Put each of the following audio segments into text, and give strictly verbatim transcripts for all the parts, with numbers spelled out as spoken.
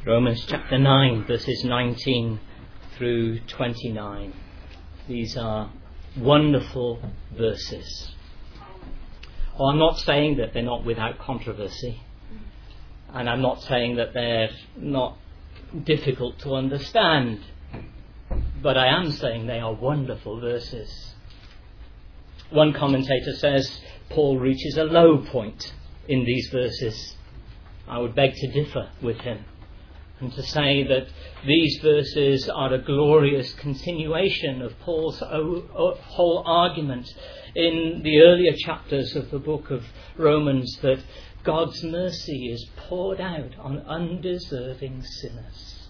Romans chapter nine, verses nineteen through twenty-nine. These are wonderful verses. Oh, I'm not saying that they're not without controversy, and I'm not saying that they're not difficult to understand, but I am saying they are wonderful verses. One commentator says Paul reaches a low point in these verses. I would beg to differ with him, and to say that these verses are a glorious continuation of Paul's whole argument in the earlier chapters of the book of Romans, that God's mercy is poured out on undeserving sinners.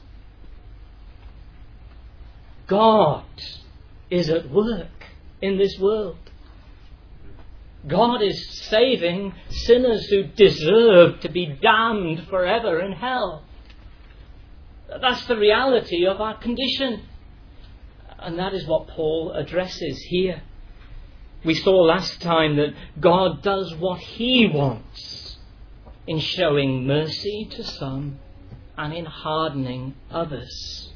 God is at work in this world. God is saving sinners who deserve to be damned forever in hell. That's the reality of our condition. And that is what Paul addresses here. We saw last time that God does what he wants in showing mercy to some and in hardening others.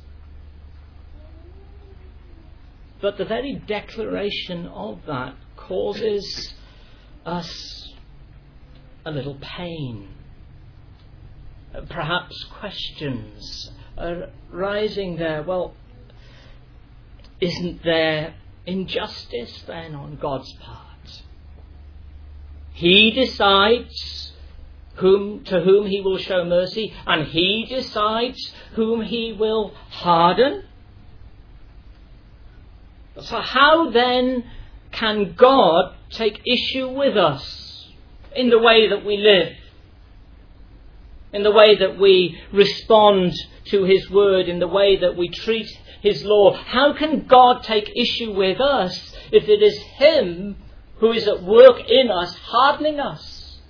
But the very declaration of that causes us a little pain. Perhaps questions are rising there. Well, isn't there injustice then on God's part? He decides whom to whom he will show mercy, and he decides whom he will harden. So how then can God take issue with us in the way that we live? In the way that we respond to his word, in the way that we treat his law? How can God take issue with us if it is him who is at work in us, hardening us?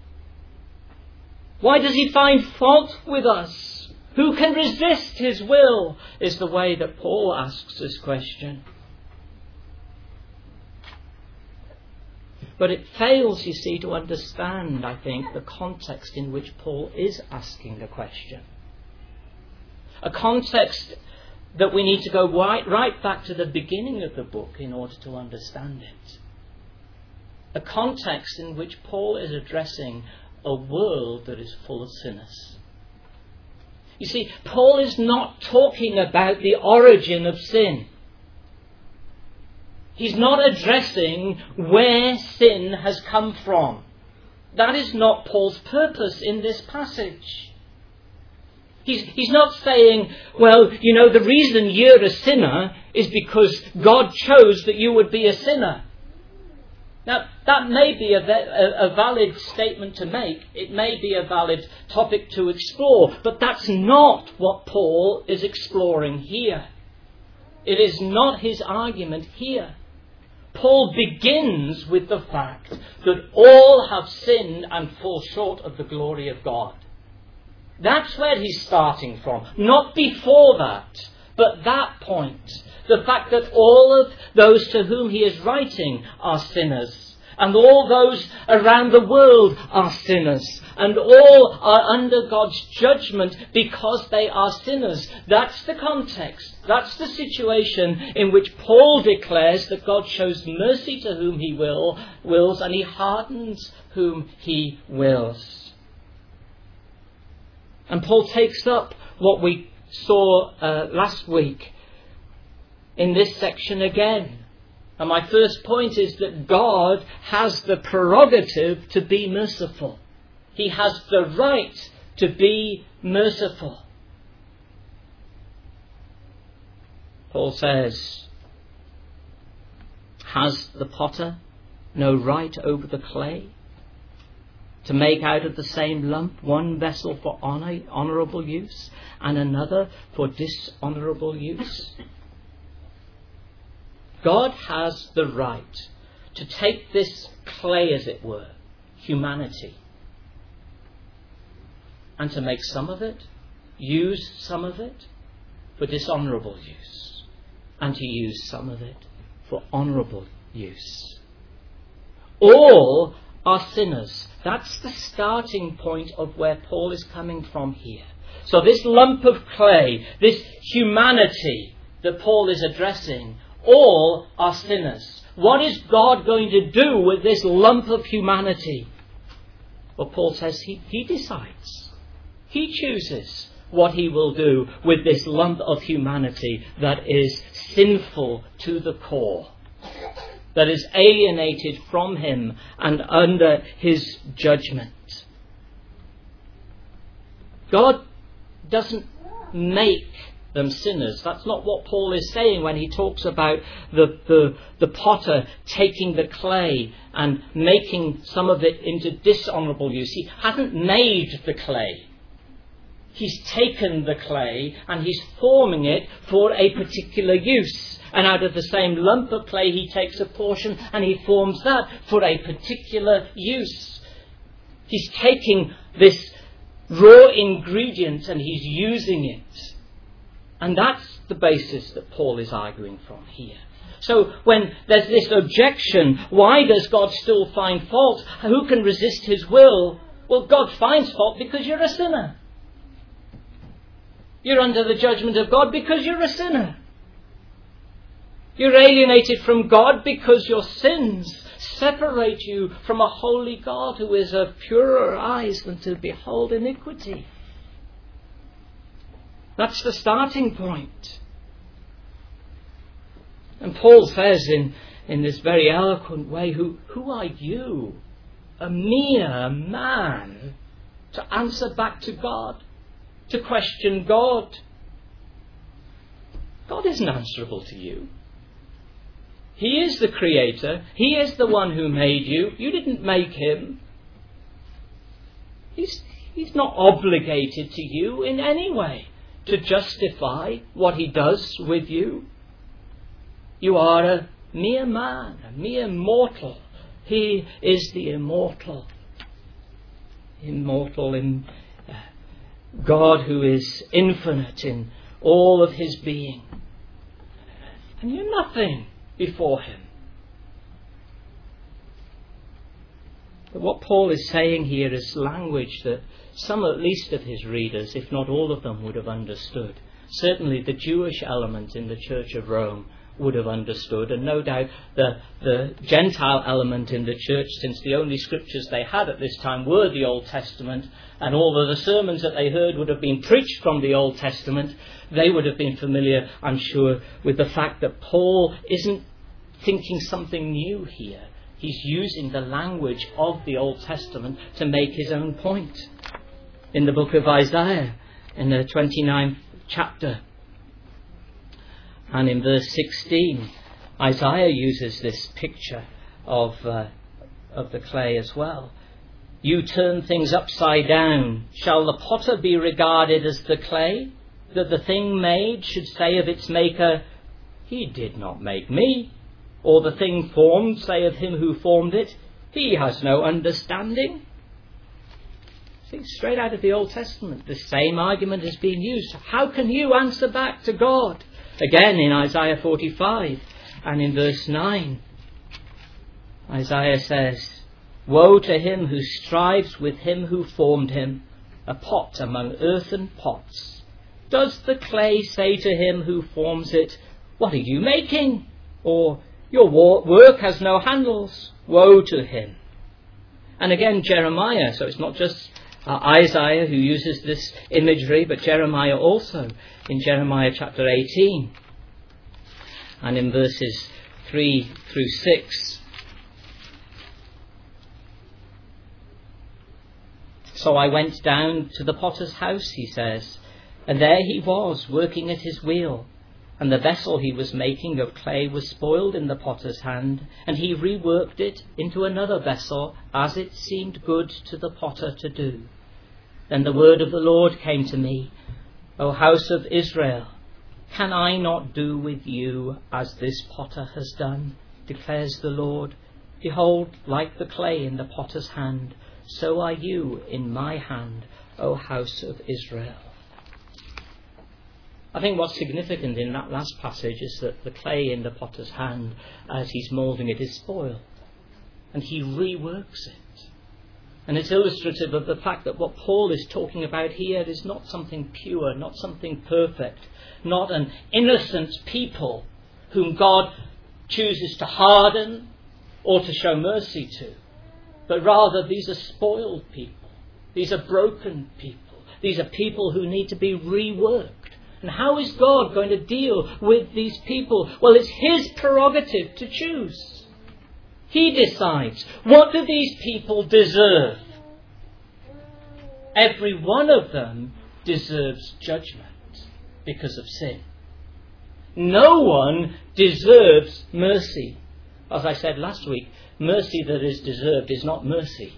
Why does he find fault with us? Who can resist his will? Is the way that Paul asks this question. But it fails, you see, to understand, I think, the context in which Paul is asking the question. A context that we need to go right, right back to the beginning of the book in order to understand it. A context in which Paul is addressing a world that is full of sinners. You see, Paul is not talking about the origin of sin. He's not addressing where sin has come from. That is not Paul's purpose in this passage. He's, he's not saying, well, you know, the reason you're a sinner is because God chose that you would be a sinner. Now, that may be a, a, a valid statement to make. It may be a valid topic to explore. But that's not what Paul is exploring here. It is not his argument here. Paul begins with the fact that all have sinned and fall short of the glory of God. That's where he's starting from. Not before that, but that point. The fact that all of those to whom he is writing are sinners. And all those around the world are sinners. And all are under God's judgment because they are sinners. That's the context. That's the situation in which Paul declares that God shows mercy to whom he will, wills, and he hardens whom he wills. And Paul takes up what we saw uh, last week in this section again. And my first point is that God has the prerogative to be merciful. He has the right to be merciful. Paul says, has the potter no right over the clay to make out of the same lump one vessel for honor, honourable use and another for dishonourable use? God has the right to take this clay, as it were, humanity, and to make some of it, use some of it for dishonourable use, and to use some of it for honourable use. All are sinners. That's the starting point of where Paul is coming from here. So this lump of clay, this humanity that Paul is addressing, all are sinners. What is God going to do with this lump of humanity? Well, Paul says he, he decides. He chooses what he will do with this lump of humanity that is sinful to the core, that is alienated from him and under his judgment. God doesn't make them sinners. That's not what Paul is saying when he talks about the, the, the potter taking the clay and making some of it into dishonourable use. He hasn't made the clay. He's taken the clay and he's forming it for a particular use. And out of the same lump of clay he takes a portion and he forms that for a particular use. He's taking this raw ingredient and he's using it. And that's the basis that Paul is arguing from here. So when there's this objection, why does God still find fault? Who can resist his will? Well, God finds fault because you're a sinner. You're under the judgment of God because you're a sinner. You're alienated from God because your sins separate you from a holy God who is of purer eyes than to behold iniquity. That's the starting point. And Paul says in, in this very eloquent way, who, who are you, a mere man, to answer back to God, to question God? God isn't answerable to you. He is the creator. He is the one who made you. You didn't make him. He's, he's not obligated to you in any way to justify what he does with you. You are a mere man, a mere mortal. He is the immortal. Immortal in uh, God who is infinite in all of his being. And you're nothing before him. But what Paul is saying here is language that some at least of his readers, if not all of them, would have understood. Certainly the Jewish element in the Church of Rome would have understood, and no doubt the, the Gentile element in the church, since the only scriptures they had at this time were the Old Testament, and all of the sermons that they heard would have been preached from the Old Testament, they would have been familiar, I'm sure, with the fact that Paul isn't thinking something new here. He's using the language of the Old Testament to make his own point. In the book of Isaiah, in the twenty-ninth chapter, and in verse sixteen, Isaiah uses this picture of, uh, of the clay as well. You turn things upside down. Shall the potter be regarded as the clay, that the thing made should say of its maker, he did not make me? Or the thing formed say of him who formed it, he has no understanding? See, straight out of the Old Testament, the same argument is being used. How can you answer back to God? Again in Isaiah forty-five and in verse nine, Isaiah says, woe to him who strives with him who formed him, a pot among earthen pots. Does the clay say to him who forms it, what are you making? Or, your work has no handles. Woe to him. And again Jeremiah, so it's not just uh, Isaiah who uses this imagery, but Jeremiah also, in Jeremiah chapter eighteen and in verses three through six. So I went down to the potter's house, he says, and there he was working at his wheel. And the vessel he was making of clay was spoiled in the potter's hand, and he reworked it into another vessel as it seemed good to the potter to do. Then the word of the Lord came to me, O house of Israel, can I not do with you as this potter has done, declares the Lord? Behold, like the clay in the potter's hand, so are you in my hand, O house of Israel. I think what's significant in that last passage is that the clay in the potter's hand, as he's moulding it, is spoiled. And he reworks it. And it's illustrative of the fact that what Paul is talking about here is not something pure, not something perfect, not an innocent people whom God chooses to harden or to show mercy to. But rather, these are spoiled people. These are broken people. These are people who need to be reworked. And how is God going to deal with these people? Well, it's His prerogative to choose. He decides, what do these people deserve? Every one of them deserves judgment because of sin. No one deserves mercy. As I said last week, mercy that is deserved is not mercy.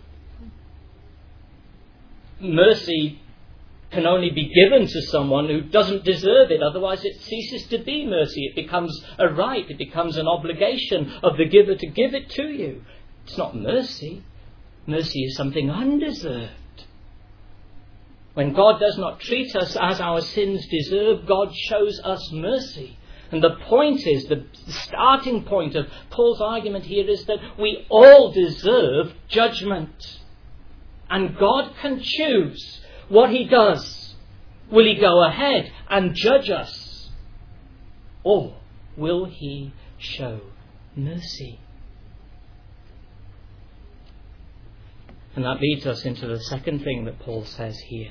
Mercy can only be given to someone who doesn't deserve it. Otherwise it ceases to be mercy. It becomes a right. It becomes an obligation of the giver to give it to you. It's not mercy. Mercy is something undeserved. When God does not treat us as our sins deserve, God shows us mercy. And the point is, the starting point of Paul's argument here is that we all deserve judgment. And God can choose what He does. Will He go ahead and judge us? Or will He show mercy? And that leads us into the second thing that Paul says here.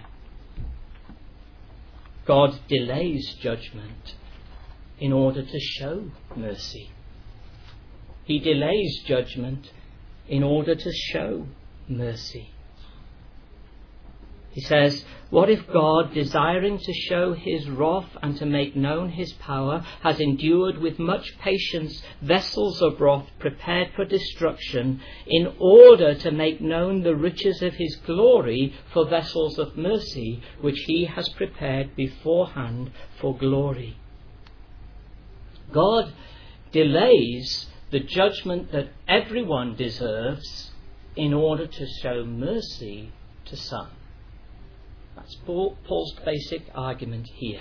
God delays judgment in order to show mercy. He delays judgment in order to show mercy. He says, what if God, desiring to show His wrath and to make known His power, has endured with much patience vessels of wrath prepared for destruction, in order to make known the riches of His glory for vessels of mercy, which He has prepared beforehand for glory? God delays the judgment that everyone deserves in order to show mercy to some. That's Paul's basic argument here.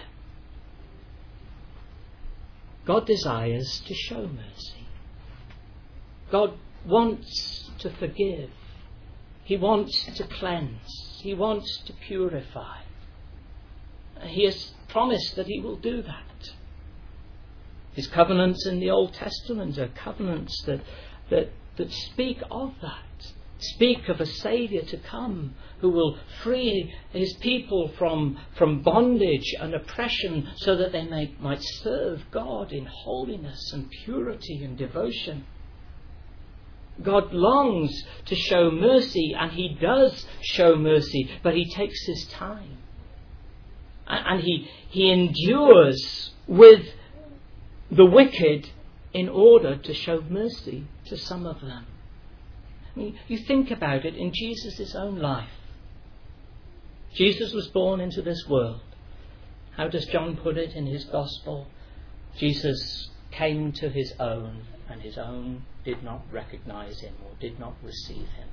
God desires to show mercy. God wants to forgive. He wants to cleanse. He wants to purify. He has promised that He will do that. His covenants in the Old Testament are covenants that, that, that speak of that. Speak of a Saviour to come who will free His people from, from bondage and oppression so that they may, might serve God in holiness and purity and devotion. God longs to show mercy, and He does show mercy, but He takes His time. And He, he endures with the wicked in order to show mercy to some of them. I mean, you think about it in Jesus' own life. Jesus was born into this world. How does John put it in his Gospel? Jesus came to His own, and His own did not recognize Him or did not receive Him.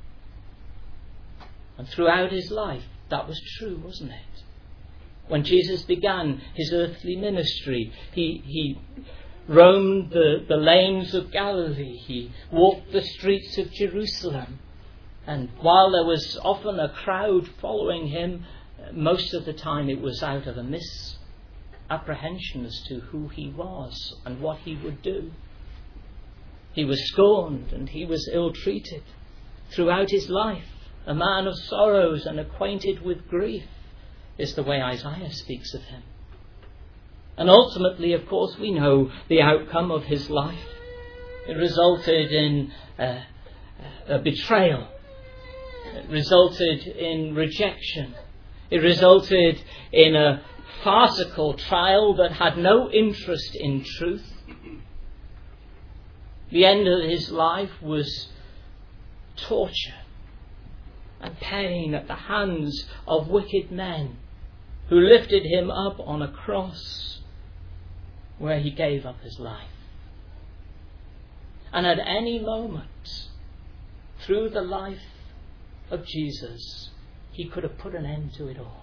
And throughout His life, that was true, wasn't it? When Jesus began His earthly ministry, He... he roamed the, the lanes of Galilee. He walked the streets of Jerusalem. And while there was often a crowd following Him, most of the time it was out of a misapprehension as to who He was and what He would do. He was scorned and He was ill-treated throughout His life. A man of sorrows and acquainted with grief is the way Isaiah speaks of Him. And ultimately, of course, we know the outcome of His life. It resulted in uh, a betrayal. It resulted in rejection. It resulted in a farcical trial that had no interest in truth. The end of His life was torture and pain at the hands of wicked men who lifted Him up on a cross where He gave up His life. And at any moment, through the life of Jesus, He could have put an end to it all.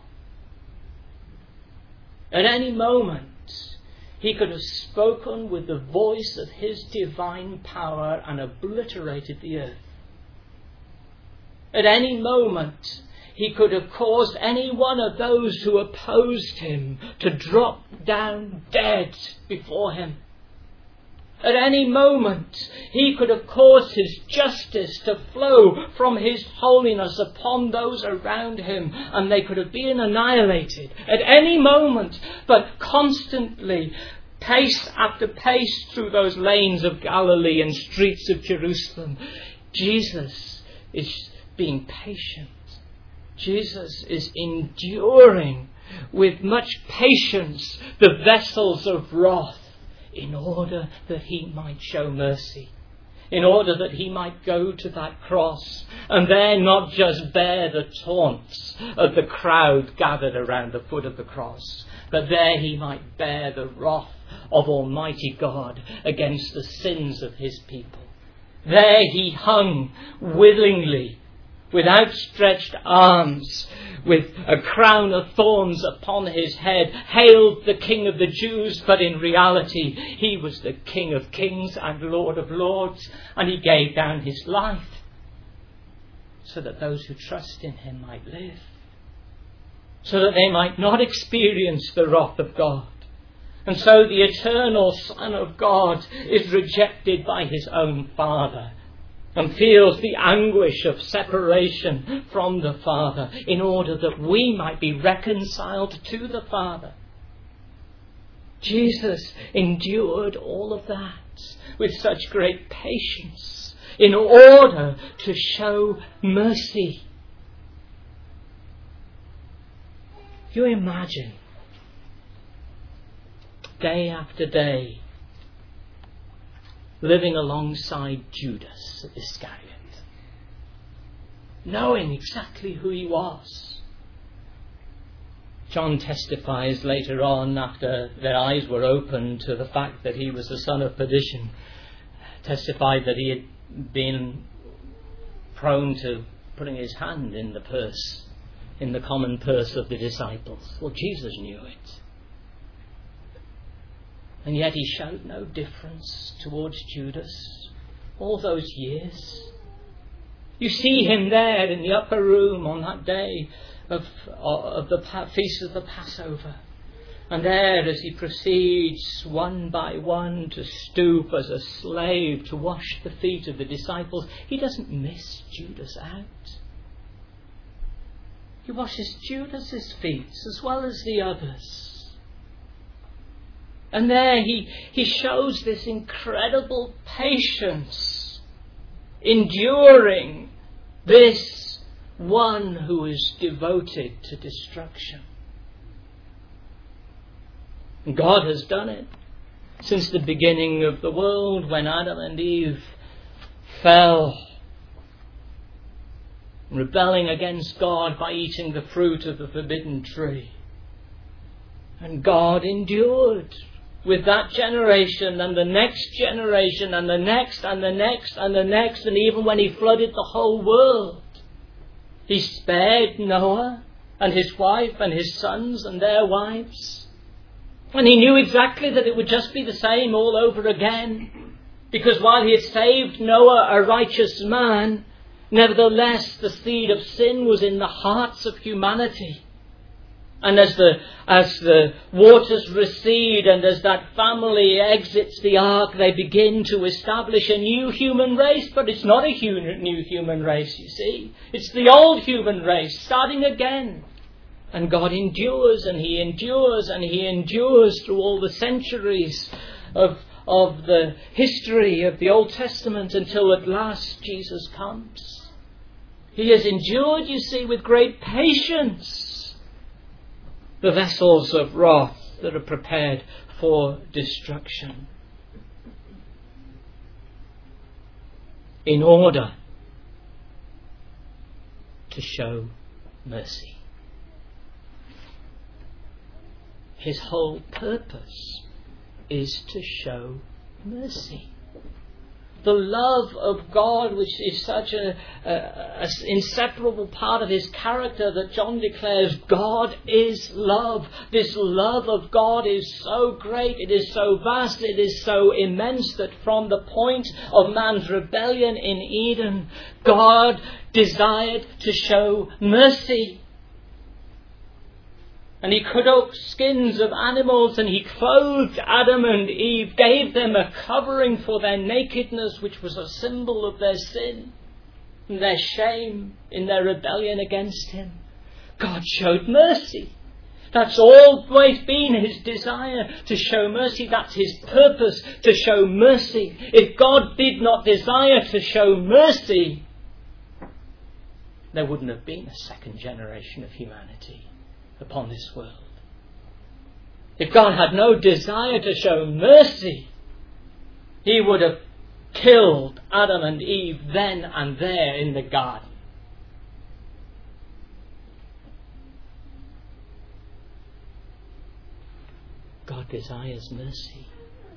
At any moment, He could have spoken with the voice of His divine power and obliterated the earth. At any moment, he could have caused any one of those who opposed him to drop down dead before him. At any moment, he could have caused his justice to flow from his holiness upon those around him, and they could have been annihilated at any moment. But constantly, pace after pace through those lanes of Galilee and streets of Jerusalem, Jesus is being patient. Jesus is enduring with much patience the vessels of wrath, in order that he might show mercy, in order that he might go to that cross and there not just bear the taunts of the crowd gathered around the foot of the cross, but there he might bear the wrath of Almighty God against the sins of his people. There he hung willingly, with outstretched arms, with a crown of thorns upon his head, hailed the King of the Jews, but in reality he was the King of Kings and Lord of Lords, and he gave down his life so that those who trust in him might live, so that they might not experience the wrath of God. And so the eternal Son of God is rejected by his own Father, and feels the anguish of separation from the Father, in order that we might be reconciled to the Father. Jesus endured all of that with such great patience in order to show mercy. You imagine, day after day, living alongside Judas Iscariot, knowing exactly who he was. John testifies later on, after their eyes were opened to the fact that he was the son of perdition, testified that he had been prone to putting his hand in the purse, in the common purse of the disciples. Well, Jesus knew it. And yet he showed no difference towards Judas all those years. You see him there in the upper room on that day of, of the feast of the Passover. And there, as he proceeds one by one to stoop as a slave to wash the feet of the disciples, he doesn't miss Judas out. He washes Judas's feet as well as the others. And there he, he shows this incredible patience, enduring this one who is devoted to destruction. And God has done it since the beginning of the world, when Adam and Eve fell, rebelling against God by eating the fruit of the forbidden tree. And God endured with that generation and the next generation and the next and the next and the next, and even when he flooded the whole world, he spared Noah and his wife and his sons and their wives. And he knew exactly that it would just be the same all over again, because while he had saved Noah, a righteous man, nevertheless the seed of sin was in the hearts of humanity. And as the as the waters recede and as that family exits the ark, they begin to establish a new human race. But it's not a new human race, you see. It's the old human race, starting again. And God endures and he endures and he endures through all the centuries of, of the history of the Old Testament, until at last Jesus comes. He has endured, you see, with great patience the vessels of wrath that are prepared for destruction, in order to show mercy. His whole purpose is to show mercy. The love of God, which is such a, a, a inseparable part of his character that John declares, God is love. This love of God is so great, it is so vast, it is so immense that from the point of man's rebellion in Eden, God desired to show mercy. And he cut up skins of animals and he clothed Adam and Eve, gave them a covering for their nakedness, which was a symbol of their sin and their shame in their rebellion against him. God showed mercy. That's always been his desire, to show mercy. That's his purpose, to show mercy. If God did not desire to show mercy, there wouldn't have been a second generation of humanity upon this world. If God had no desire to show mercy, he would have killed Adam and Eve then and there in the garden. God desires mercy.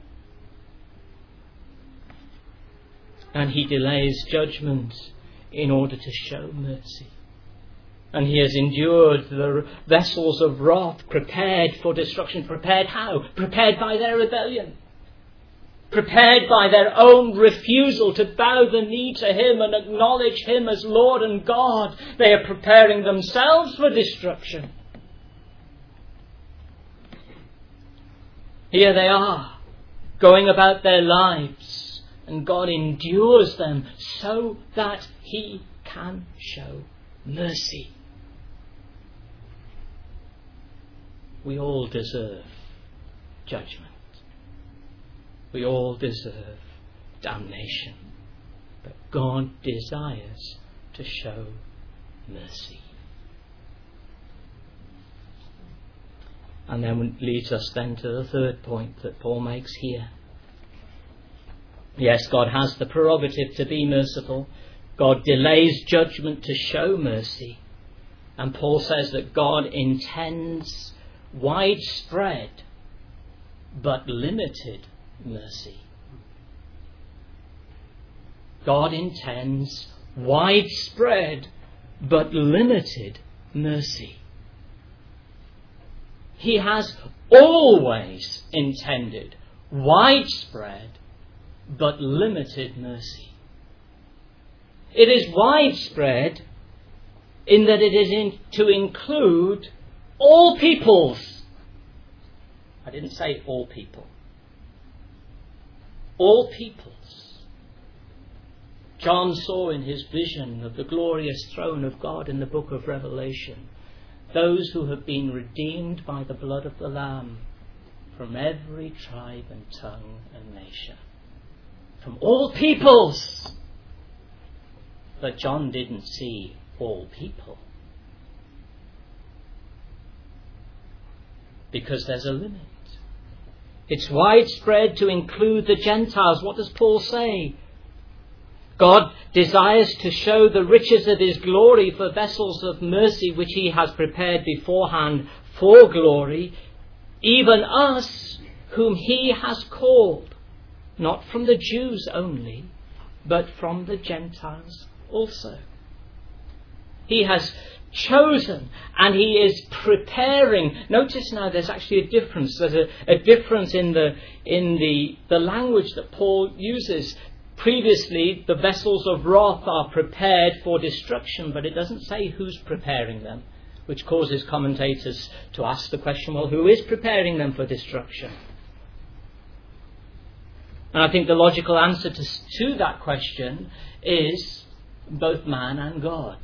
And he delays judgment in order to show mercy. And he has endured the vessels of wrath prepared for destruction. Prepared how? Prepared by their rebellion. Prepared by their own refusal to bow the knee to him and acknowledge him as Lord and God. They are preparing themselves for destruction. Here they are, going about their lives, and God endures them so that he can show mercy. We all deserve judgment. We all deserve damnation. But God desires to show mercy. And then leads us then to the third point that Paul makes here. Yes, God has the prerogative to be merciful. God delays judgment to show mercy. And Paul says that God intends widespread but limited mercy. God intends widespread but limited mercy. He has always intended widespread but limited mercy. It is widespread in that it is in, to include all peoples. I didn't say all people. All peoples. John saw in his vision of the glorious throne of God in the book of Revelation those who have been redeemed by the blood of the Lamb from every tribe and tongue and nation. From all peoples. But John didn't see all people. Because there's a limit. It's widespread to include the Gentiles. What does Paul say? God desires to show the riches of his glory for vessels of mercy which he has prepared beforehand for glory, even us whom he has called, not from the Jews only, but from the Gentiles also. He has chosen and he is preparing. Notice now there's actually a difference. There's a, a difference in the in the, the language that Paul uses. Previously, the vessels of wrath are prepared for destruction, but it doesn't say who's preparing them, which causes commentators to ask the question, well, who is preparing them for destruction? And I think the logical answer to, to that question is both man and God.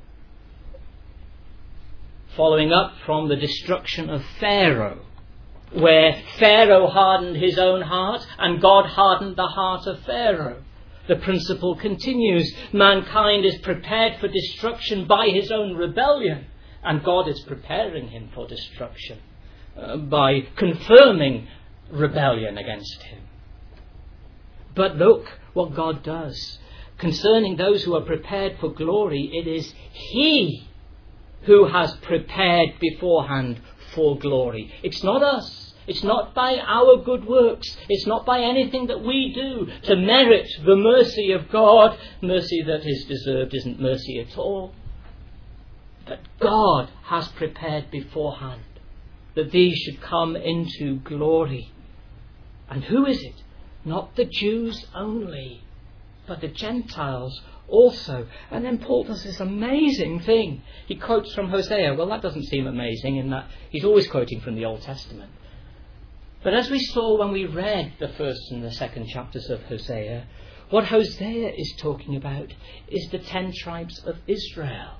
Following up from the destruction of Pharaoh, where Pharaoh hardened his own heart and God hardened the heart of Pharaoh. The principle continues. Mankind is prepared for destruction by his own rebellion, and God is preparing him for destruction uh, by confirming rebellion against him. But look what God does. Concerning those who are prepared for glory, it is he who has prepared beforehand for glory. It's not us. It's not by our good works. It's not by anything that we do to merit the mercy of God. Mercy that is deserved isn't mercy at all. But God has prepared beforehand that these should come into glory. And who is it? Not the Jews only, but the Gentiles also. And then Paul does this amazing thing. He quotes from Hosea. Well, that doesn't seem amazing in that he's always quoting from the Old Testament. But as we saw when we read the first and the second chapters of Hosea, what Hosea is talking about is the ten tribes of Israel.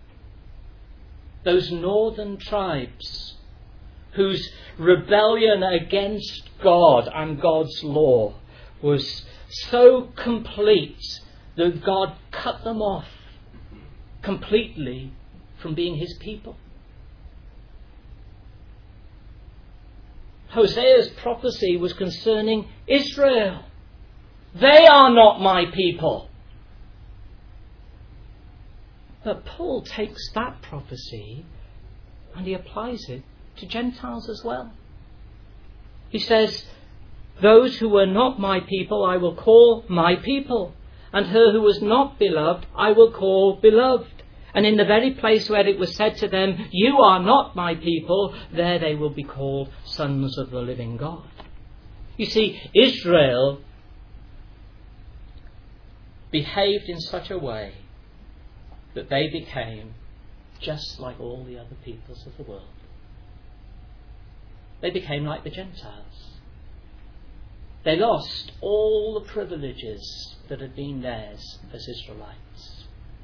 Those northern tribes whose rebellion against God and God's law was so complete that God cut them off completely from being his people. Hosea's prophecy was concerning Israel. They are not my people. But Paul takes that prophecy and he applies it to Gentiles as well. He says, those who were not my people I will call my people, and her who was not beloved I will call beloved. And in the very place where it was said to them, you are not my people, there they will be called sons of the living God. You see, Israel behaved in such a way that they became just like all the other peoples of the world. They became like the Gentiles. They lost all the privileges that had been theirs as Israelites.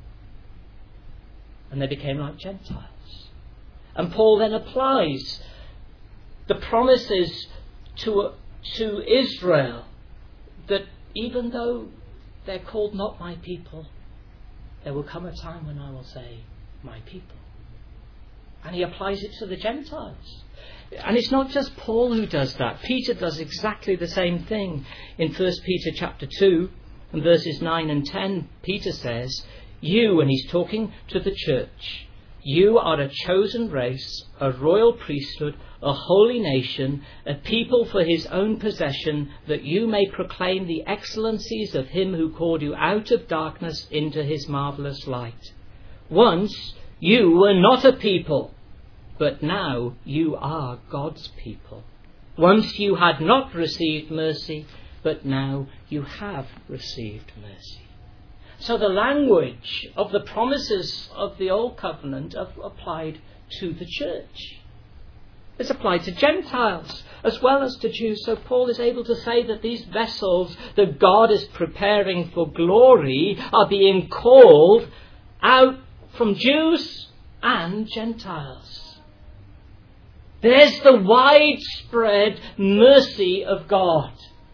And they became like Gentiles. And Paul then applies the promises to, to Israel that even though they're called not my people, there will come a time when I will say my people. And he applies it to the Gentiles. And it's not just Paul who does that. Peter does exactly the same thing. In First Peter chapter two and verses nine and ten, Peter says, you, and he's talking to the church, you are a chosen race, a royal priesthood, a holy nation, a people for his own possession, that you may proclaim the excellencies of him who called you out of darkness into his marvellous light. Once you were not a people, but now you are God's people. Once you had not received mercy, but now you have received mercy. So the language of the promises of the Old Covenant are applied to the church. It's applied to Gentiles as well as to Jews. So Paul is able to say that these vessels that God is preparing for glory are being called out from Jews and Gentiles. There's the widespread mercy of God.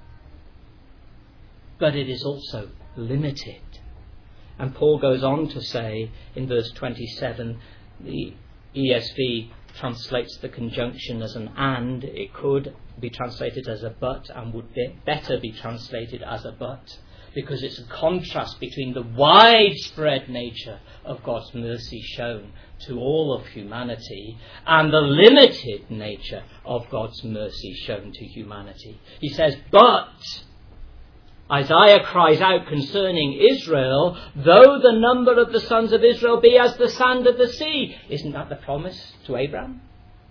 But it is also limited. And Paul goes on to say in verse twenty-seven, the E S V translates the conjunction as an and. It could be translated as a but and would be better be translated as a but, because it's a contrast between the widespread nature of God's mercy shown to all of humanity and the limited nature of God's mercy shown to humanity. He says, but Isaiah cries out concerning Israel, though the number of the sons of Israel be as the sand of the sea. Isn't that the promise to Abraham?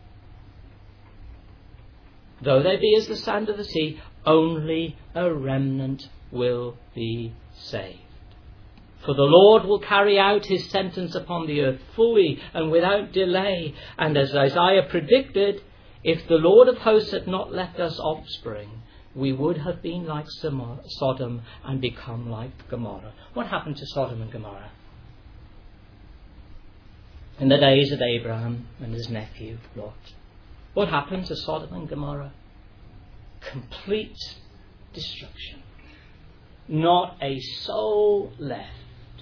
Though they be as the sand of the sea, only a remnant will be saved. For the Lord will carry out his sentence upon the earth fully and without delay. And as Isaiah predicted, if the Lord of hosts had not left us offspring, we would have been like Sodom and become like Gomorrah. What happened to Sodom and Gomorrah? In the days of Abraham and his nephew Lot. What happened to Sodom and Gomorrah? Complete destruction. Not a soul left.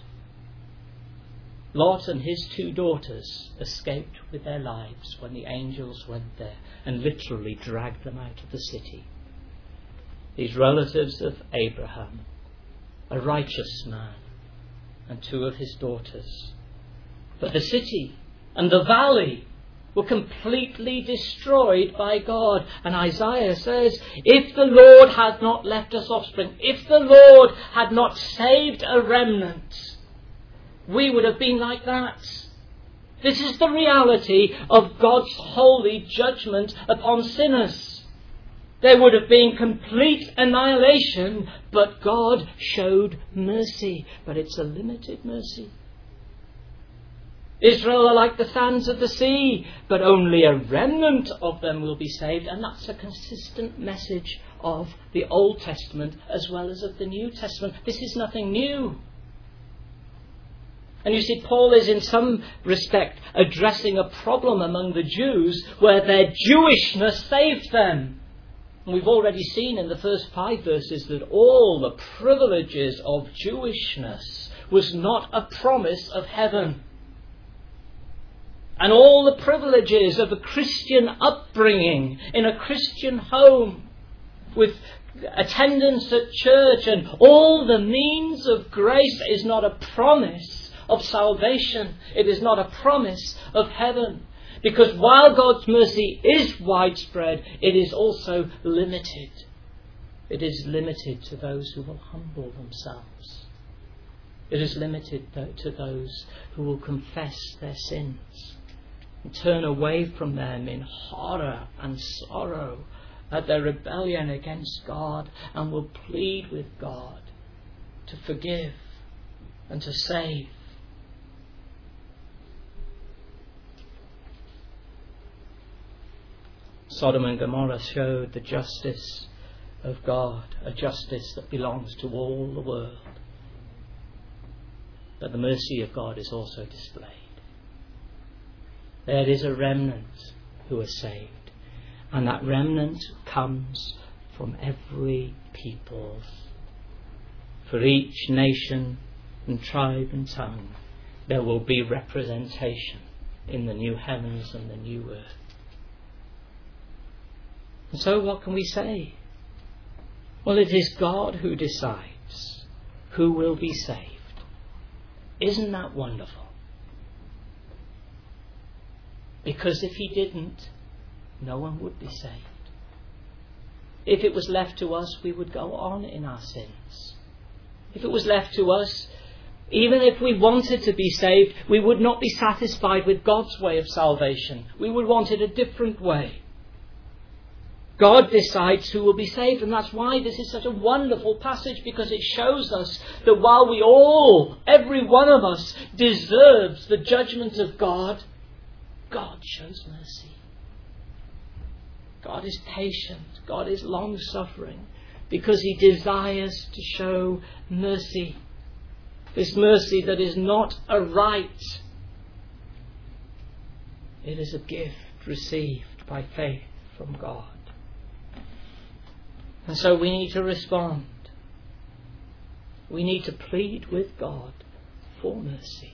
Lot and his two daughters escaped with their lives when the angels went there and literally dragged them out of the city. These relatives of Abraham, a righteous man, and two of his daughters. But the city and the valley were completely destroyed by God. And Isaiah says, if the Lord had not left us offspring, if the Lord had not saved a remnant, we would have been like that. This is the reality of God's holy judgment upon sinners. There would have been complete annihilation, but God showed mercy. But it's a limited mercy. Israel are like the sands of the sea, but only a remnant of them will be saved. And that's a consistent message of the Old Testament as well as of the New Testament. This is nothing new. And you see, Paul is in some respect addressing a problem among the Jews where their Jewishness saved them. And we've already seen in the first five verses that all the privileges of Jewishness was not a promise of heaven. And all the privileges of a Christian upbringing in a Christian home with attendance at church and all the means of grace is not a promise of salvation. It is not a promise of heaven. Because while God's mercy is widespread, it is also limited. It is limited to those who will humble themselves. It is limited to those who will confess their sins and turn away from them in horror and sorrow at their rebellion against God and will plead with God to forgive and to save. Sodom and Gomorrah showed the justice of God, a justice that belongs to all the world. But the mercy of God is also displayed. There is a remnant who are saved, and that remnant comes from every people. For each nation and tribe and tongue, there will be representation in the new heavens and the new earth. And so what can we say? Well, it is God who decides who will be saved. Isn't that wonderful? Because if he didn't, no one would be saved. If it was left to us, we would go on in our sins. If it was left to us, even if we wanted to be saved, we would not be satisfied with God's way of salvation. We would want it a different way. God decides who will be saved, and that's why this is such a wonderful passage, because it shows us that while we all, every one of us, deserves the judgment of God, God shows mercy. God is patient. God is long-suffering, because he desires to show mercy. This mercy that is not a right. It is a gift received by faith from God. And so we need to respond. We need to plead with God for mercy.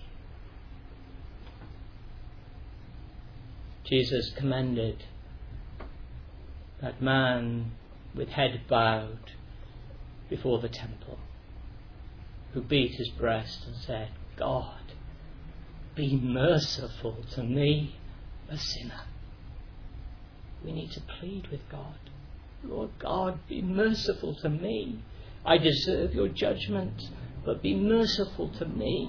Jesus commended that man with head bowed before the temple, who beat his breast and said, God, be merciful to me, a sinner. We need to plead with God. Lord God, be merciful to me. I deserve your judgment, but be merciful to me.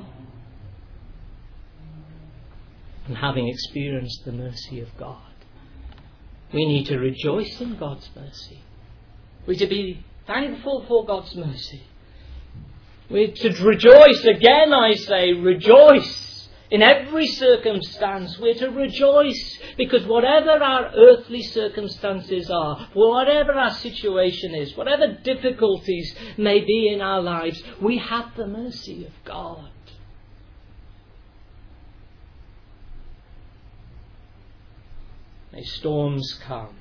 And having experienced the mercy of God, we need to rejoice in God's mercy. We're to be thankful for God's mercy. We're to rejoice, again I say, rejoice. In every circumstance, we're to rejoice, because whatever our earthly circumstances are, whatever our situation is, whatever difficulties may be in our lives, we have the mercy of God. May storms come.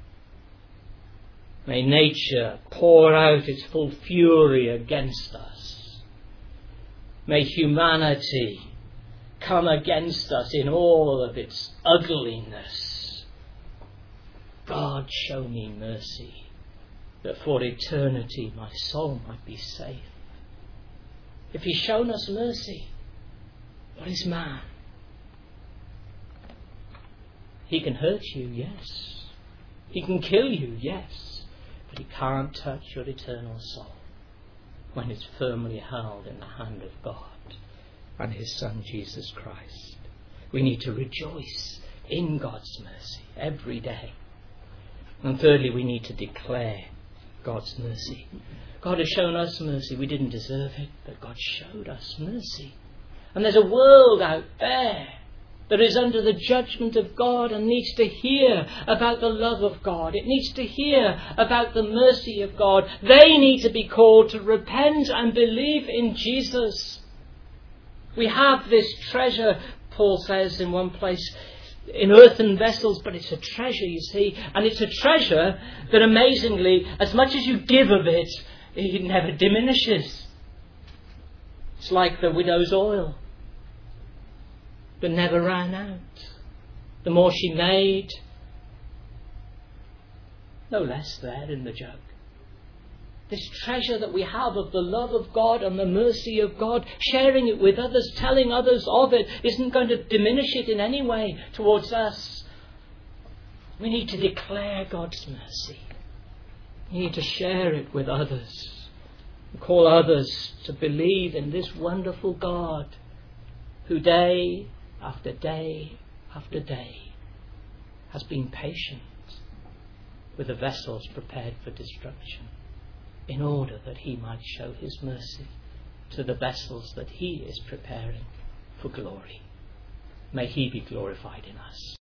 May nature pour out its full fury against us. May humanity come against us in all of its ugliness. God, show me mercy, that for eternity my soul might be safe. If he's shown us mercy, what is man? He can hurt you, yes. He can kill you, yes. But he can't touch your eternal soul when it's firmly held in the hand of God and his Son Jesus Christ. We need to rejoice in God's mercy every day. And thirdly, we need to declare God's mercy. God has shown us mercy. We didn't deserve it, but God showed us mercy. And there's a world out there that is under the judgment of God and needs to hear about the love of God. It needs to hear about the mercy of God. They need to be called to repent and believe in Jesus. We have this treasure, Paul says in one place, in earthen vessels, but it's a treasure, you see. And it's a treasure that amazingly, as much as you give of it, it never diminishes. It's like the widow's oil that never ran out. The more she made, no less there in the jug. This treasure that we have of the love of God and the mercy of God, sharing it with others, telling others of it, isn't going to diminish it in any way towards us. We need to declare God's mercy. We need to share it with others. And call others to believe in this wonderful God who day after day after day has been patient with the vessels prepared for destruction, in order that he might show his mercy to the vessels that he is preparing for glory. May he be glorified in us.